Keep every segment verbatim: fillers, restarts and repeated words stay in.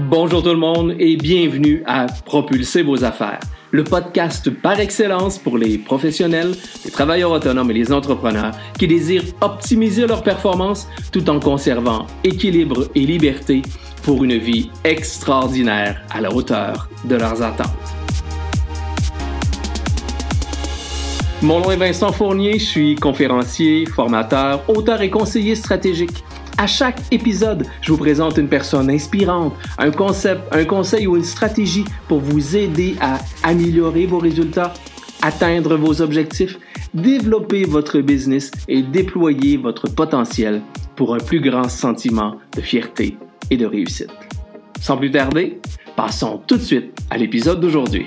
Bonjour tout le monde et bienvenue à Propulser vos affaires, le podcast par excellence pour les professionnels, les travailleurs autonomes et les entrepreneurs qui désirent optimiser leur performance tout en conservant équilibre et liberté pour une vie extraordinaire à la hauteur de leurs attentes. Mon nom est Vincent Fournier, je suis conférencier, formateur, auteur et conseiller stratégique. À chaque épisode, je vous présente une personne inspirante, un concept, un conseil ou une stratégie pour vous aider à améliorer vos résultats, atteindre vos objectifs, développer votre business et déployer votre potentiel pour un plus grand sentiment de fierté et de réussite. Sans plus tarder, passons tout de suite à l'épisode d'aujourd'hui.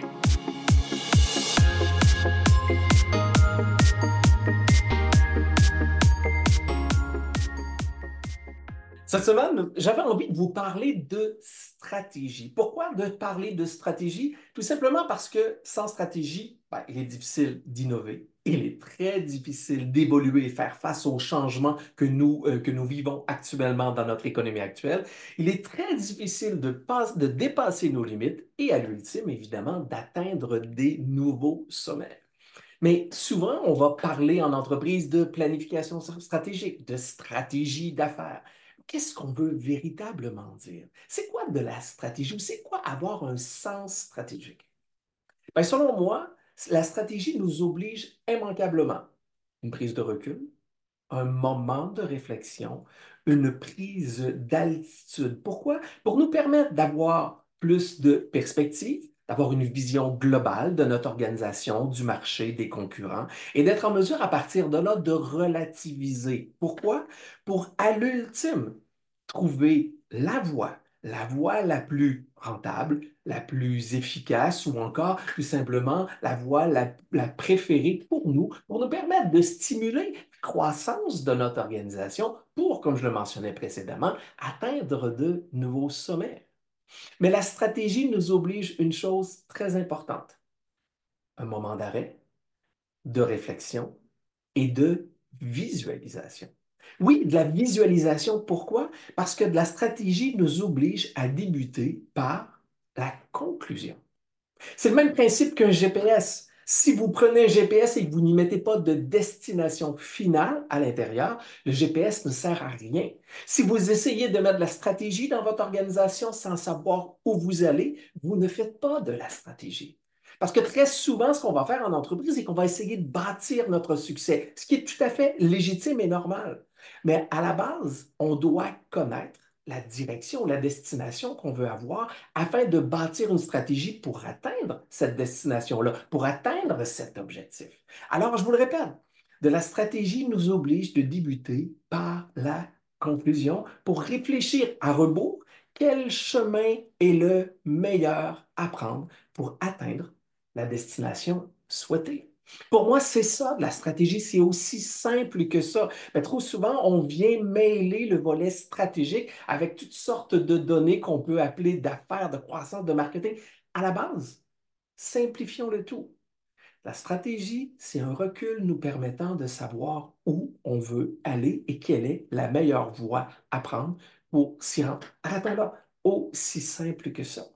Cette semaine, j'avais envie de vous parler de stratégie. Pourquoi de parler de stratégie? Tout simplement parce que sans stratégie, ben, il est difficile d'innover. Il est très difficile d'évoluer et faire face aux changements que nous, euh, que nous vivons actuellement dans notre économie actuelle. Il est très difficile de, pas, de dépasser nos limites et à l'ultime, évidemment, d'atteindre des nouveaux sommets. Mais souvent, on va parler en entreprise de planification stratégique, de stratégie d'affaires. Qu'est-ce qu'on veut véritablement dire? C'est quoi de la stratégie ou c'est quoi avoir un sens stratégique? Bien, selon moi, la stratégie nous oblige immanquablement une prise de recul, un moment de réflexion, une prise d'altitude. Pourquoi? Pour nous permettre d'avoir plus de perspective, d'avoir une vision globale de notre organisation, du marché, des concurrents, et d'être en mesure à partir de là de relativiser. Pourquoi? Pour, à l'ultime, trouver la voie, la voie la plus rentable, la plus efficace ou encore tout simplement la voie la, la préférée pour nous, pour nous permettre de stimuler la croissance de notre organisation pour, comme je le mentionnais précédemment, atteindre de nouveaux sommets. Mais la stratégie nous oblige une chose très importante, un moment d'arrêt, de réflexion et de visualisation. Oui, de la visualisation. Pourquoi? Parce que de la stratégie nous oblige à débuter par la conclusion. C'est le même principe qu'un G P S. Si vous prenez un G P S et que vous n'y mettez pas de destination finale à l'intérieur, le G P S ne sert à rien. Si vous essayez de mettre de la stratégie dans votre organisation sans savoir où vous allez, vous ne faites pas de la stratégie. Parce que très souvent, ce qu'on va faire en entreprise, c'est qu'on va essayer de bâtir notre succès, ce qui est tout à fait légitime et normal. Mais à la base, on doit connaître la direction, la destination qu'on veut avoir afin de bâtir une stratégie pour atteindre cette destination-là, pour atteindre cet objectif. Alors, je vous le répète, de la stratégie nous oblige de débuter par la conclusion pour réfléchir à rebours quel chemin est le meilleur à prendre pour atteindre la destination souhaitée. Pour moi, c'est ça, de la stratégie, c'est aussi simple que ça. Mais trop souvent, on vient mêler le volet stratégique avec toutes sortes de données qu'on peut appeler d'affaires, de croissance, de marketing. À la base, simplifions le tout. La stratégie, c'est un recul nous permettant de savoir où on veut aller et quelle est la meilleure voie à prendre pour s'y rendre. Arrêtons-là, aussi simple que ça.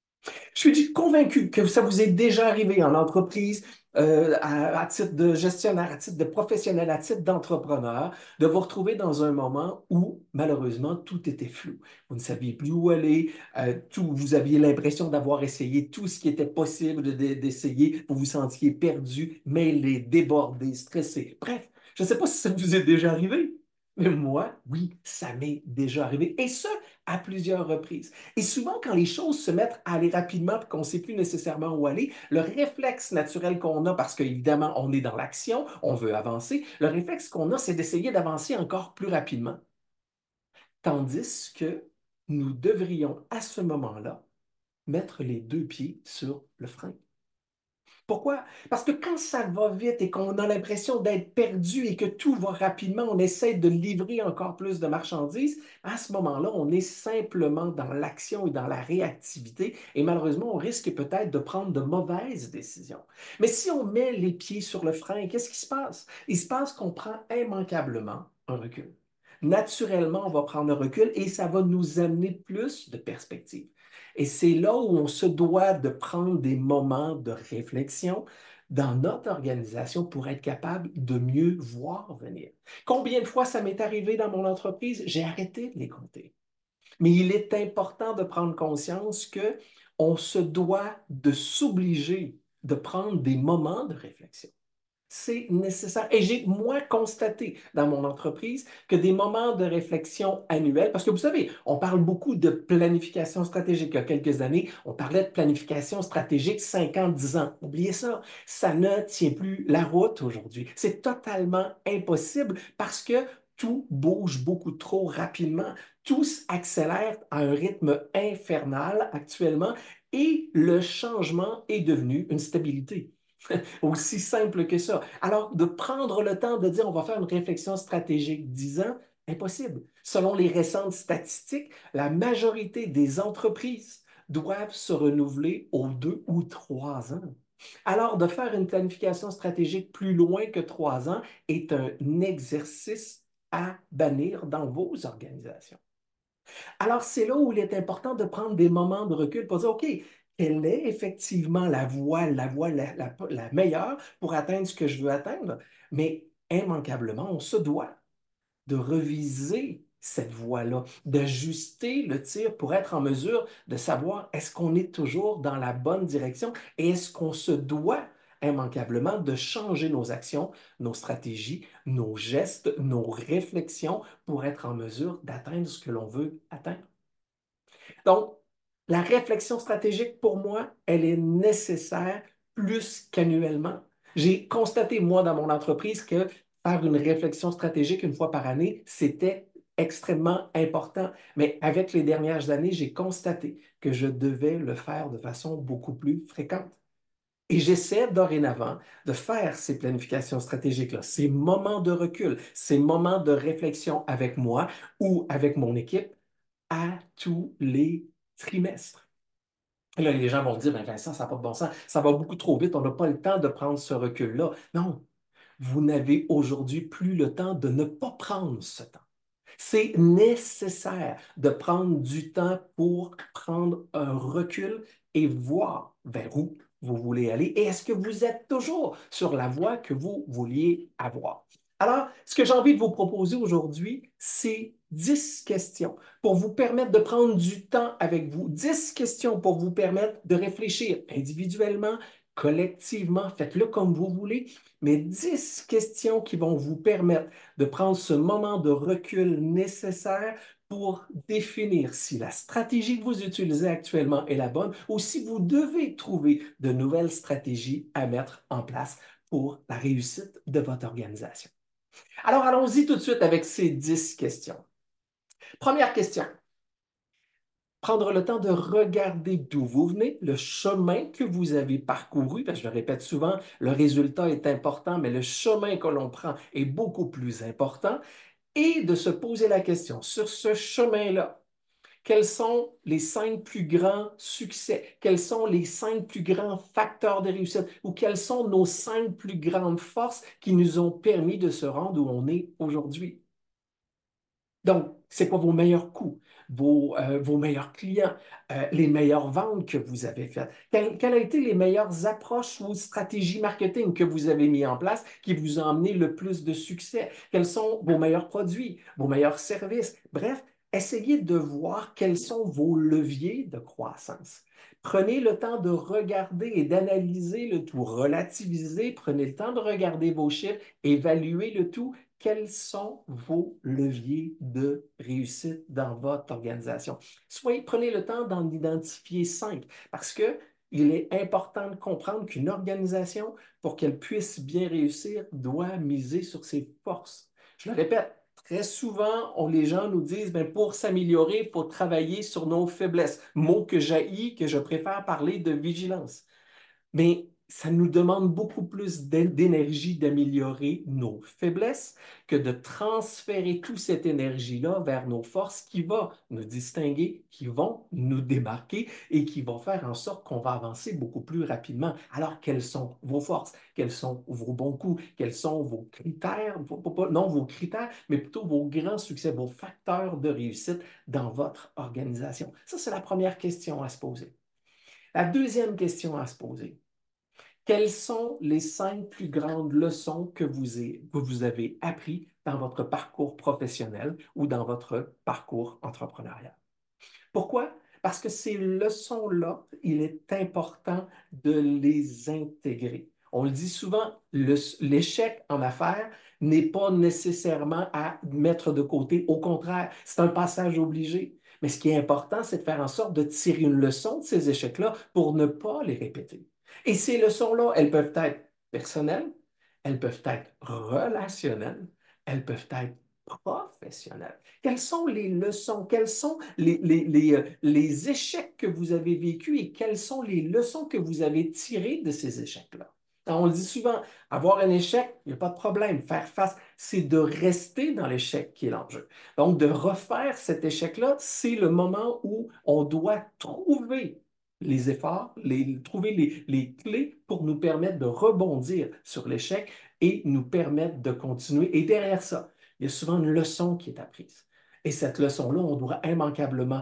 Je suis convaincu que ça vous est déjà arrivé en entreprise, euh, à, à titre de gestionnaire, à titre de professionnel, à titre d'entrepreneur, de vous retrouver dans un moment où, malheureusement, tout était flou. Vous ne saviez plus où aller, euh, tout, vous aviez l'impression d'avoir essayé tout ce qui était possible de- d'essayer, vous vous sentiez perdu, mêlé, débordé, stressé. Bref, je ne sais pas si ça vous est déjà arrivé. Mais moi, oui, ça m'est déjà arrivé. Et ce, à plusieurs reprises. Et souvent, quand les choses se mettent à aller rapidement et qu'on ne sait plus nécessairement où aller, le réflexe naturel qu'on a, parce qu'évidemment, on est dans l'action, on veut avancer, le réflexe qu'on a, c'est d'essayer d'avancer encore plus rapidement. Tandis que nous devrions, à ce moment-là, mettre les deux pieds sur le frein. Pourquoi? Parce que quand ça va vite et qu'on a l'impression d'être perdu et que tout va rapidement, on essaie de livrer encore plus de marchandises, à ce moment-là, on est simplement dans l'action et dans la réactivité et malheureusement, on risque peut-être de prendre de mauvaises décisions. Mais si on met les pieds sur le frein, qu'est-ce qui se passe? Il se passe qu'on prend immanquablement un recul. Naturellement, on va prendre un recul et ça va nous amener plus de perspectives. Et c'est là où on se doit de prendre des moments de réflexion dans notre organisation pour être capable de mieux voir venir. Combien de fois ça m'est arrivé dans mon entreprise? J'ai arrêté de les compter. Mais il est important de prendre conscience que on se doit de s'obliger de prendre des moments de réflexion. C'est nécessaire. Et j'ai, moi, constaté dans mon entreprise que des moments de réflexion annuels, parce que vous savez, on parle beaucoup de planification stratégique. Il y a quelques années, on parlait de planification stratégique cinq ans, dix ans. Oubliez ça, ça ne tient plus la route aujourd'hui. C'est totalement impossible parce que tout bouge beaucoup trop rapidement. Tout accélère à un rythme infernal actuellement et le changement est devenu une stabilité. Aussi simple que ça. Alors, de prendre le temps de dire on va faire une réflexion stratégique dix ans, impossible. Selon les récentes statistiques, la majorité des entreprises doivent se renouveler aux deux ou trois ans. Alors, de faire une planification stratégique plus loin que trois ans est un exercice à bannir dans vos organisations. Alors, c'est là où il est important de prendre des moments de recul pour dire, OK, quelle est effectivement la voie, la voie la, la- la meilleure pour atteindre ce que je veux atteindre? Mais immanquablement, on se doit de reviser cette voie-là, d'ajuster le tir pour être en mesure de savoir est-ce qu'on est toujours dans la bonne direction et est-ce qu'on se doit immanquablement de changer nos actions, nos stratégies, nos gestes, nos réflexions pour être en mesure d'atteindre ce que l'on veut atteindre. Donc, la réflexion stratégique, pour moi, elle est nécessaire plus qu'annuellement. J'ai constaté, moi, dans mon entreprise, que faire une réflexion stratégique une fois par année, c'était extrêmement important. Mais avec les dernières années, j'ai constaté que je devais le faire de façon beaucoup plus fréquente. Et j'essaie dorénavant de faire ces planifications stratégiques-là, ces moments de recul, ces moments de réflexion avec moi ou avec mon équipe à tous les trimestres. Et là, les gens vont dire, ben Vincent, ça n'a pas de bon sens, ça va beaucoup trop vite, on n'a pas le temps de prendre ce recul-là. Non, vous n'avez aujourd'hui plus le temps de ne pas prendre ce temps. C'est nécessaire de prendre du temps pour prendre un recul et voir vers où vous voulez aller et est-ce que vous êtes toujours sur la voie que vous vouliez avoir. Alors, ce que j'ai envie de vous proposer aujourd'hui, c'est dix questions pour vous permettre de prendre du temps avec vous, dix questions pour vous permettre de réfléchir individuellement, collectivement, faites-le comme vous voulez, mais dix questions qui vont vous permettre de prendre ce moment de recul nécessaire pour définir si la stratégie que vous utilisez actuellement est la bonne ou si vous devez trouver de nouvelles stratégies à mettre en place pour la réussite de votre organisation. Alors, allons-y tout de suite avec ces dix questions. Première question. Prendre le temps de regarder d'où vous venez, le chemin que vous avez parcouru, parce que je le répète souvent, le résultat est important, mais le chemin que l'on prend est beaucoup plus important, et de se poser la question, sur ce chemin-là, quels sont les cinq plus grands succès? Quels sont les cinq plus grands facteurs de réussite? Ou quelles sont nos cinq plus grandes forces qui nous ont permis de se rendre où on est aujourd'hui? Donc, c'est quoi vos meilleurs coûts, vos, euh, vos meilleurs clients, euh, les meilleures ventes que vous avez faites? Quelles, quelles ont été les meilleures approches ou stratégies marketing que vous avez mis en place qui vous ont amené le plus de succès? Quels sont vos meilleurs produits, vos meilleurs services? Bref, essayez de voir quels sont vos leviers de croissance. Prenez le temps de regarder et d'analyser le tout, relativiser, prenez le temps de regarder vos chiffres, évaluer le tout quels sont vos leviers de réussite dans votre organisation. Soyez, prenez le temps d'en identifier cinq parce que il est important de comprendre qu'une organisation, pour qu'elle puisse bien réussir, doit miser sur ses forces. Je le répète, très souvent, on, les gens nous disent, ben, pour s'améliorer, il faut travailler sur nos faiblesses. Mot que j'haïs, que je préfère parler de vigilance. Mais ça nous demande beaucoup plus d'énergie d'améliorer nos faiblesses que de transférer toute cette énergie-là vers nos forces qui vont nous distinguer, qui vont nous démarquer et qui vont faire en sorte qu'on va avancer beaucoup plus rapidement. Alors, quelles sont vos forces? Quels sont vos bons coups? Quels sont vos critères? Non vos critères, mais plutôt vos grands succès, vos facteurs de réussite dans votre organisation? Ça, c'est la première question à se poser. La deuxième question à se poser, quelles sont les cinq plus grandes leçons que vous, ayez, que vous avez apprises dans votre parcours professionnel ou dans votre parcours entrepreneurial? Pourquoi? Parce que ces leçons-là, il est important de les intégrer. On le dit souvent, l'échec en affaires n'est pas nécessairement à mettre de côté. Au contraire, c'est un passage obligé. Mais ce qui est important, c'est de faire en sorte de tirer une leçon de ces échecs-là pour ne pas les répéter. Et ces leçons-là, elles peuvent être personnelles, elles peuvent être relationnelles, elles peuvent être professionnelles. Quelles sont les leçons, quels sont les, les, les, euh, les échecs que vous avez vécus et quelles sont les leçons que vous avez tirées de ces échecs-là? On le dit souvent, avoir un échec, il n'y a pas de problème. Faire face, c'est de rester dans l'échec qui est l'enjeu. Donc, de refaire cet échec-là, c'est le moment où on doit trouver les efforts, les, trouver les, les clés pour nous permettre de rebondir sur l'échec et nous permettre de continuer. Et derrière ça, il y a souvent une leçon qui est apprise. Et cette leçon-là, on doit immanquablement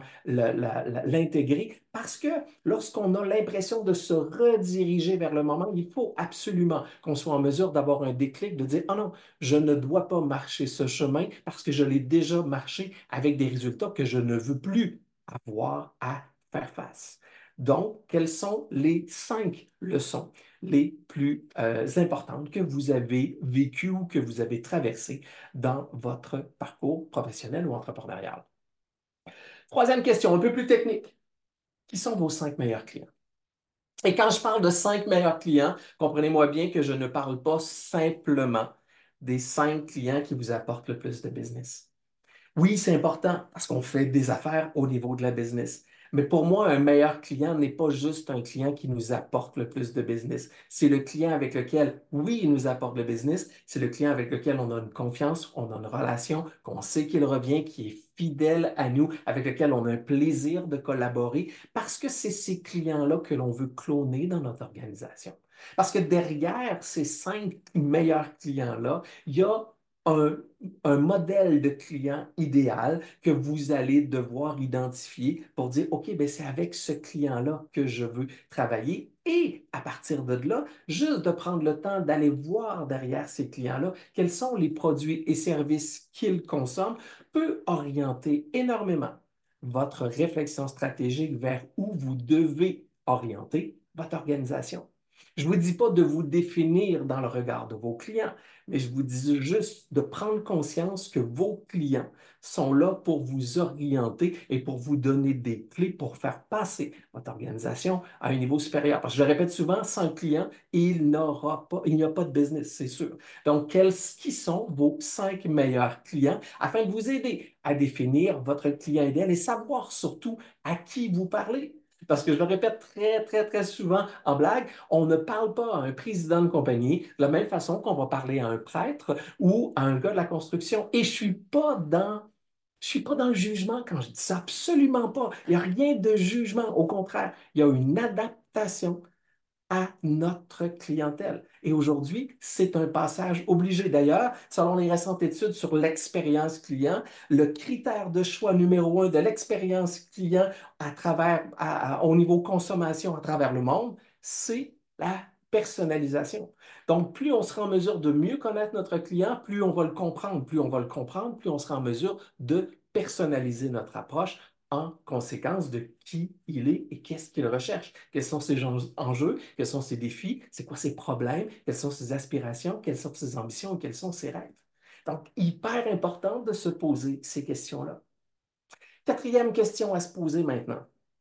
l'intégrer parce que lorsqu'on a l'impression de se rediriger vers le moment, il faut absolument qu'on soit en mesure d'avoir un déclic, de dire, ah non, je ne dois pas marcher ce chemin parce que je l'ai déjà marché avec des résultats que je ne veux plus avoir à faire face. Donc, quelles sont les cinq leçons les plus euh, importantes que vous avez vécues ou que vous avez traversées dans votre parcours professionnel ou entrepreneurial? Troisième question, un peu plus technique. Qui sont vos cinq meilleurs clients? Et quand je parle de cinq meilleurs clients, comprenez-moi bien que je ne parle pas simplement des cinq clients qui vous apportent le plus de business. Oui, c'est important parce qu'on fait des affaires au niveau de la business. Mais pour moi, un meilleur client n'est pas juste un client qui nous apporte le plus de business. C'est le client avec lequel, oui, il nous apporte le business. C'est le client avec lequel on a une confiance, on a une relation, qu'on sait qu'il revient, qui est fidèle à nous, avec lequel on a un plaisir de collaborer, parce que c'est ces clients-là que l'on veut cloner dans notre organisation. Parce que derrière ces cinq meilleurs clients-là, il y a un, un modèle de client idéal que vous allez devoir identifier pour dire, OK, ben c'est avec ce client-là que je veux travailler. Et à partir de là, juste de prendre le temps d'aller voir derrière ces clients-là quels sont les produits et services qu'ils consomment peut orienter énormément votre réflexion stratégique vers où vous devez orienter votre organisation. Je ne vous dis pas de vous définir dans le regard de vos clients, mais je vous dis juste de prendre conscience que vos clients sont là pour vous orienter et pour vous donner des clés pour faire passer votre organisation à un niveau supérieur. Parce que je le répète souvent, sans client, il n'aura pas, il n'y a pas de business, c'est sûr. Donc, quels qui sont vos cinq meilleurs clients afin de vous aider à définir votre client idéal et savoir surtout à qui vous parlez? Parce que je le répète très, très, très souvent en blague, on ne parle pas à un président de compagnie de la même façon qu'on va parler à un prêtre ou à un gars de la construction. Et je suis pas dans, je suis pas dans le jugement quand je dis ça, absolument pas. Il n'y a rien de jugement. Au contraire, il y a une adaptation à notre clientèle. Et aujourd'hui, c'est un passage obligé. D'ailleurs, selon les récentes études sur l'expérience client, le critère de choix numéro un de l'expérience client à travers, à- à- au niveau consommation à travers le monde, c'est la personnalisation. Donc, plus on sera en mesure de mieux connaître notre client, plus on va le comprendre. Plus on va le comprendre, plus on sera en mesure de personnaliser notre approche en conséquence de qui il est et qu'est-ce qu'il recherche. Quels sont ses enjeux, quels sont ses défis, c'est quoi ses problèmes, quelles sont ses aspirations, quelles sont ses ambitions, quels sont ses rêves. Donc, hyper important de se poser ces questions-là. Quatrième question à se poser maintenant.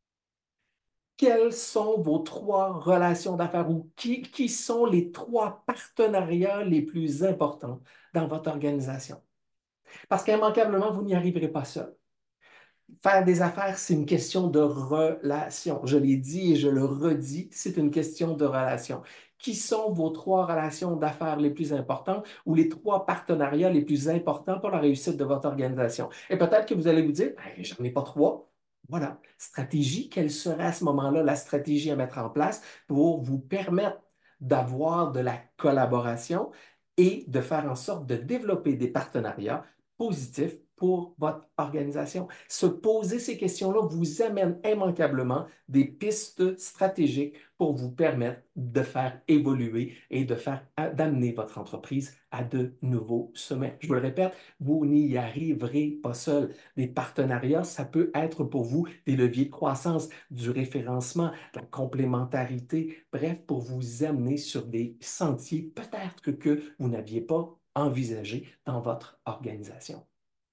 Quelles sont vos trois relations d'affaires ou qui, qui sont les trois partenariats les plus importants dans votre organisation? Parce qu'immanquablement, vous n'y arriverez pas seul. Faire des affaires, c'est une question de relation. Je l'ai dit et je le redis, c'est une question de relation. Qui sont vos trois relations d'affaires les plus importantes ou les trois partenariats les plus importants pour la réussite de votre organisation? Et peut-être que vous allez vous dire, ben, j'en ai pas trois. Voilà. Stratégie, quelle serait à ce moment-là la stratégie à mettre en place pour vous permettre d'avoir de la collaboration et de faire en sorte de développer des partenariats positifs pour votre organisation? Se poser ces questions-là vous amène immanquablement des pistes stratégiques pour vous permettre de faire évoluer et de faire d'amener votre entreprise à de nouveaux sommets. Je vous le répète, vous n'y arriverez pas seul. Des partenariats, ça peut être pour vous des leviers de croissance, du référencement, de la complémentarité, bref, pour vous amener sur des sentiers peut-être que vous n'aviez pas envisagés dans votre organisation.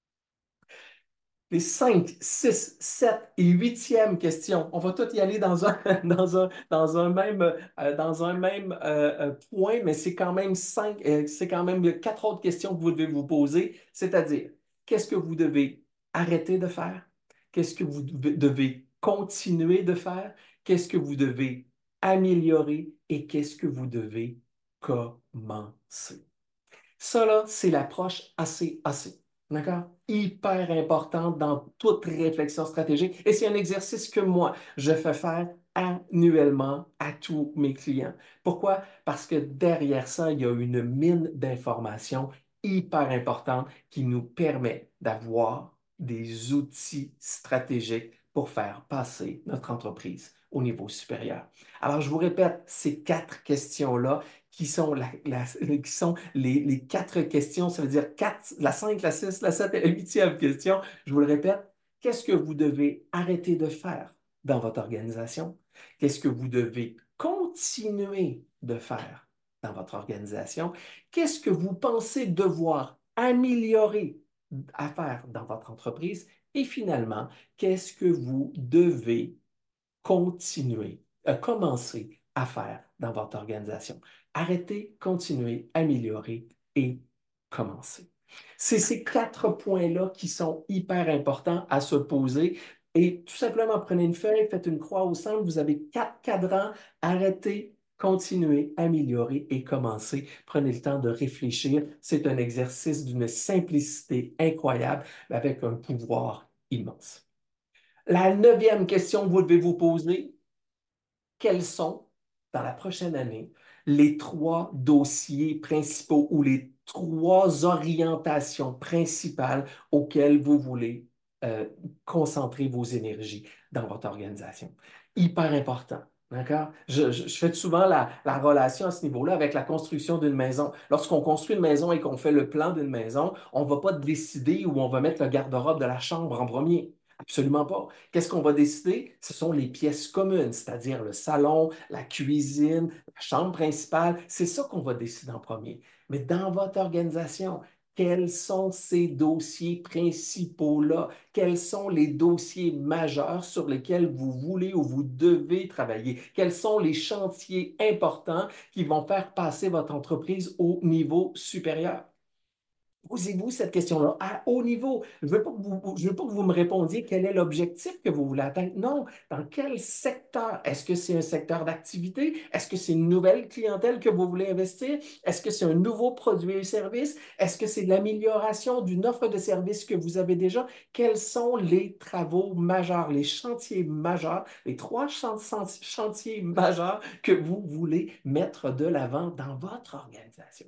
Les cinq, six, sept et huitième questions, on va tout y aller dans un, dans un, dans un même, euh, dans un même euh, euh, point, mais c'est quand même cinq, euh, c'est quand même quatre autres questions que vous devez vous poser, c'est-à-dire, qu'est-ce que vous devez arrêter de faire? Qu'est-ce que vous devez devez continuer de faire? Qu'est-ce que vous devez améliorer? Et qu'est-ce que vous devez commencer? Ça, là, c'est l'approche assez assez. D'accord? Hyper importante dans toute réflexion stratégique. Et c'est un exercice que moi, je fais faire annuellement à tous mes clients. Pourquoi? Parce que derrière ça, il y a une mine d'informations hyper importante qui nous permet d'avoir des outils stratégiques pour faire passer notre entreprise au niveau supérieur. Alors, je vous répète, ces quatre questions-là qui sont, la, la- qui sont les, les quatre questions, ça veut dire quatre, la cinq, la six, la sept et la huitième question. Je vous le répète, qu'est-ce que vous devez arrêter de faire dans votre organisation? Qu'est-ce que vous devez continuer de faire dans votre organisation? Qu'est-ce que vous pensez devoir améliorer à faire dans votre entreprise? Et finalement, qu'est-ce que vous devez continuer, euh, commencer à faire dans votre organisation? Arrêtez, continuez, améliorer et commencer. C'est ces quatre points-là qui sont hyper importants à se poser. Et tout simplement, prenez une feuille, faites une croix au centre, vous avez quatre cadrans, arrêtez, continuez, améliorer et commencer. Prenez le temps de réfléchir. C'est un exercice d'une simplicité incroyable, mais avec un pouvoir immense. La neuvième question que vous devez vous poser, quels sont, dans la prochaine année, les trois dossiers principaux ou les trois orientations principales auxquelles vous voulez euh, concentrer vos énergies dans votre organisation? Hyper important. D'accord? Je, je- je fais souvent la, la relation à ce niveau-là avec la construction d'une maison. Lorsqu'on construit une maison et qu'on fait le plan d'une maison, on ne va pas décider où on va mettre le garde-robe de la chambre en premier. Absolument pas. Qu'est-ce qu'on va décider? Ce sont les pièces communes, c'est-à-dire le salon, la cuisine, la chambre principale. C'est ça qu'on va décider en premier. Mais dans votre organisation, quels sont ces dossiers principaux-là? Quels sont les dossiers majeurs sur lesquels vous voulez ou vous devez travailler? Quels sont les chantiers importants qui vont faire passer votre entreprise au niveau supérieur? Posez-vous cette question-là à haut niveau. Je ne veux pas que vous, je veux pas que vous me répondiez quel est l'objectif que vous voulez atteindre. Non, dans quel secteur? Est-ce que c'est un secteur d'activité? Est-ce que c'est une nouvelle clientèle que vous voulez investir? Est-ce que c'est un nouveau produit ou service? Est-ce que c'est l'amélioration d'une offre de service que vous avez déjà? Quels sont les travaux majeurs, les chantiers majeurs, les trois chan- chantiers majeurs que vous voulez mettre de l'avant dans votre organisation?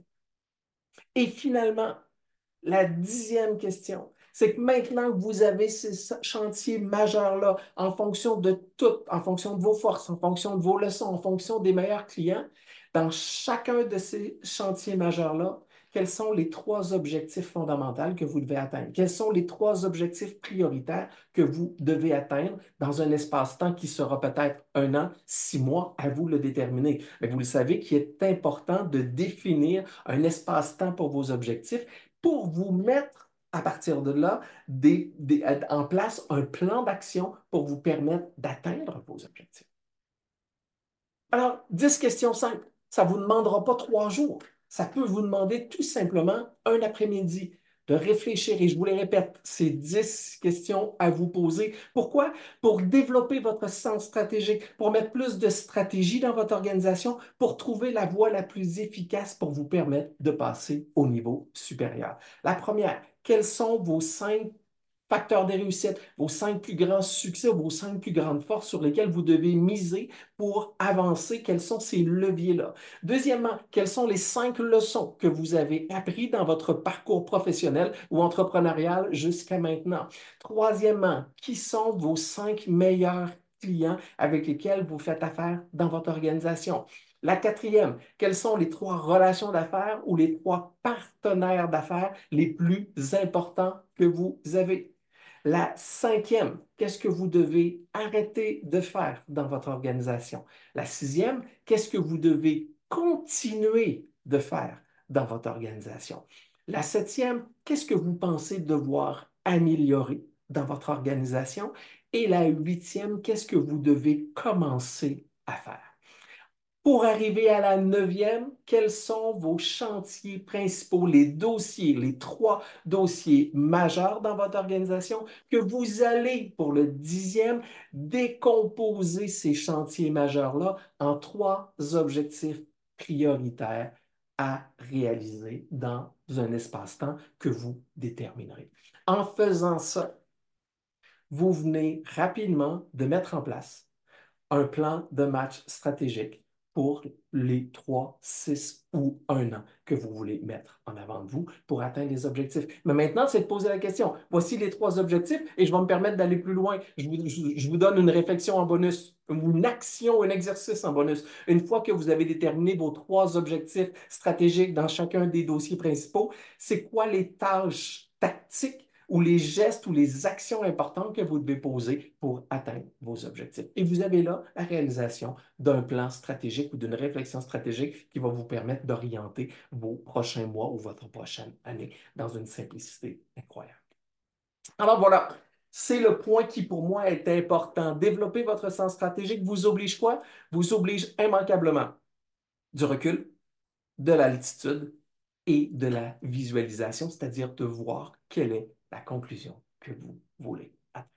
Et finalement, la dixième question, c'est que maintenant que vous avez ces chantiers majeurs-là, en fonction de tout, en fonction de vos forces, en fonction de vos leçons, en fonction des meilleurs clients, dans chacun de ces chantiers majeurs-là, quels sont les trois objectifs fondamentaux que vous devez atteindre? Quels sont les trois objectifs prioritaires que vous devez atteindre dans un espace-temps qui sera peut-être un an, six mois, à vous de le déterminer. Mais vous le savez qu'il est important de définir un espace-temps pour vos objectifs pour vous mettre à partir de là des, des, en place un plan d'action pour vous permettre d'atteindre vos objectifs. Alors, dix questions simples. Ça ne vous demandera pas trois jours. Ça peut vous demander tout simplement un après-midi de réfléchir, et je vous les répète, c'est dix questions à vous poser. Pourquoi? Pour développer votre sens stratégique, pour mettre plus de stratégie dans votre organisation, pour trouver la voie la plus efficace pour vous permettre de passer au niveau supérieur. La première, quels sont vos cinq facteurs de réussite, vos cinq plus grands succès, vos cinq plus grandes forces sur lesquelles vous devez miser pour avancer? Quels sont ces leviers-là? Deuxièmement, quelles sont les cinq leçons que vous avez apprises dans votre parcours professionnel ou entrepreneurial jusqu'à maintenant? Troisièmement, qui sont vos cinq meilleurs clients avec lesquels vous faites affaire dans votre organisation? La quatrième, quelles sont les trois relations d'affaires ou les trois partenaires d'affaires les plus importants que vous avez? La cinquième, qu'est-ce que vous devez arrêter de faire dans votre organisation? La sixième, qu'est-ce que vous devez continuer de faire dans votre organisation? La septième, qu'est-ce que vous pensez devoir améliorer dans votre organisation? Et la huitième, qu'est-ce que vous devez commencer à faire? Pour arriver à la neuvième, quels sont vos chantiers principaux, les dossiers, les trois dossiers majeurs dans votre organisation que vous allez, pour le dixième, décomposer ces chantiers majeurs-là en trois objectifs prioritaires à réaliser dans un espace-temps que vous déterminerez. En faisant ça, vous venez rapidement de mettre en place un plan de match stratégique pour les trois, six ou un an que vous voulez mettre en avant de vous pour atteindre les objectifs. Mais maintenant, c'est de poser la question. Voici les trois objectifs et je vais me permettre d'aller plus loin. Je vous, je, je vous donne une réflexion en bonus, une action, un exercice en bonus. Une fois que vous avez déterminé vos trois objectifs stratégiques dans chacun des dossiers principaux, c'est quoi les tâches tactiques ou les gestes ou les actions importantes que vous devez poser pour atteindre vos objectifs. Et vous avez là la réalisation d'un plan stratégique ou d'une réflexion stratégique qui va vous permettre d'orienter vos prochains mois ou votre prochaine année dans une simplicité incroyable. Alors voilà, c'est le point qui pour moi est important. Développer votre sens stratégique vous oblige quoi? Vous oblige immanquablement du recul, de la latitude et de la visualisation, c'est-à-dire de voir quelle est la conclusion que vous voulez atteindre.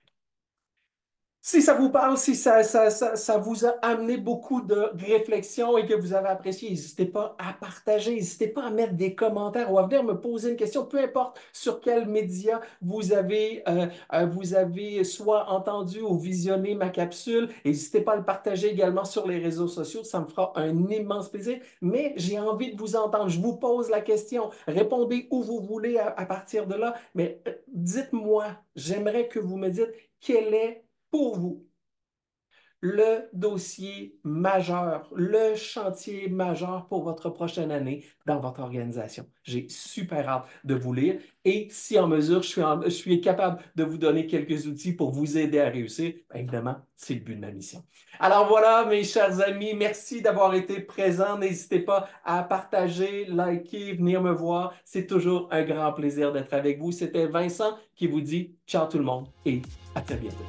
Si ça vous parle, si ça, ça, ça, ça vous a amené beaucoup de réflexion et que vous avez apprécié, n'hésitez pas à partager, n'hésitez pas à mettre des commentaires ou à venir me poser une question, peu importe sur quel média vous avez, euh, euh, vous avez soit entendu ou visionné ma capsule. N'hésitez pas à le partager également sur les réseaux sociaux, ça me fera un immense plaisir. Mais j'ai envie de vous entendre, je vous pose la question, répondez où vous voulez à, à partir de là, mais euh, dites-moi, j'aimerais que vous me dites quel est pour vous le dossier majeur, le chantier majeur pour votre prochaine année dans votre organisation. J'ai super hâte de vous lire et si en mesure, je suis, en, je suis capable de vous donner quelques outils pour vous aider à réussir, bien évidemment, c'est le but de ma mission. Alors voilà, mes chers amis, merci d'avoir été présents. N'hésitez pas à partager, liker, venir me voir. C'est toujours un grand plaisir d'être avec vous. C'était Vincent qui vous dit ciao tout le monde et à très bientôt.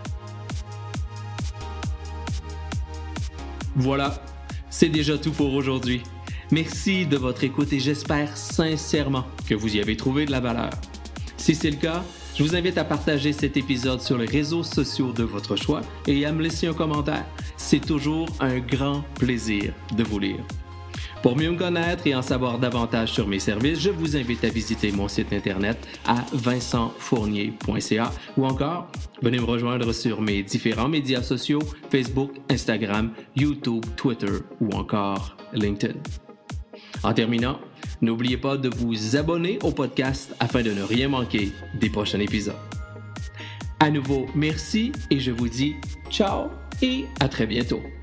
Voilà, c'est déjà tout pour aujourd'hui. Merci de votre écoute et j'espère sincèrement que vous y avez trouvé de la valeur. Si c'est le cas, je vous invite à partager cet épisode sur les réseaux sociaux de votre choix et à me laisser un commentaire. C'est toujours un grand plaisir de vous lire. Pour mieux me connaître et en savoir davantage sur mes services, je vous invite à visiter mon site internet à vincent fournier point c a ou encore venez me rejoindre sur mes différents médias sociaux Facebook, Instagram, YouTube, Twitter ou encore LinkedIn. En terminant, n'oubliez pas de vous abonner au podcast afin de ne rien manquer des prochains épisodes. À nouveau, merci et je vous dis ciao et à très bientôt.